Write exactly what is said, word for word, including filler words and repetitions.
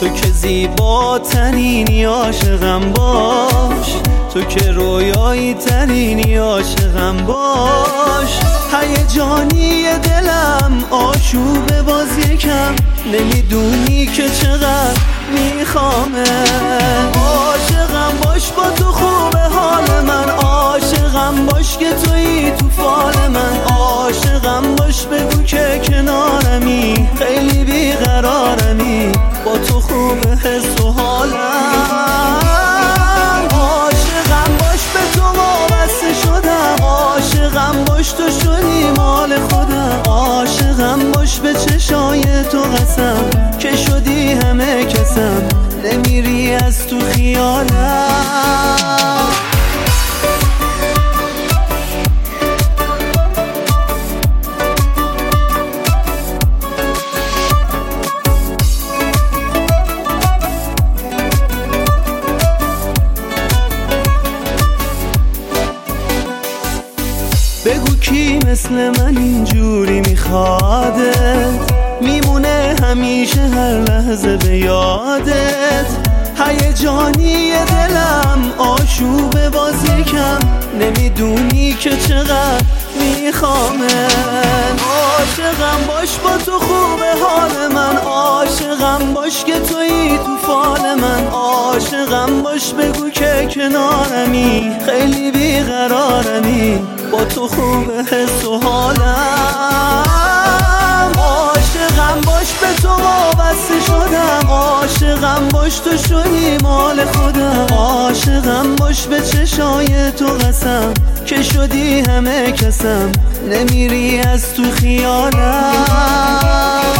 تو که زیباترینی عاشقم باش، تو که رویایی ترینی عاشقم باش. هیجانی دلم آشوب باز یکم، نمیدونی که چقدر میخوامه. عاشقم باش با تو خوبه حال من، عاشقم باش که تویی تو فال من، عاشقم باش بگو که کنارمی، خیلی بیقرارمی با تو خوبه حس و حالم. عاشقم باش به تو وابسته شدم، عاشقم باش تو شدی مال خودم، عاشقم باش به چشای تو قسم که شدی همه کسم، نمیری از تو خیالم. بگو کی مثل من اینجوری میخوادت، میمونه همیشه هر لحظه به یادت. هیجانی دلم آشوب باز یکم، نمیدونی که چقدر میخوامه. عاشقم باش با تو خوبه حال من، عاشقم باش که تویی تو فال من، عاشقم باش بگو که کنارمی، خیلی بیقرارمی با تو خوبه حس و حالم. عاشقم باش به تو وابسته شدم، عاشقم باش تو شدی مال خودم، عاشقم باش به چشای تو قسم که شدی همه کسم، نمیری از تو خیالم.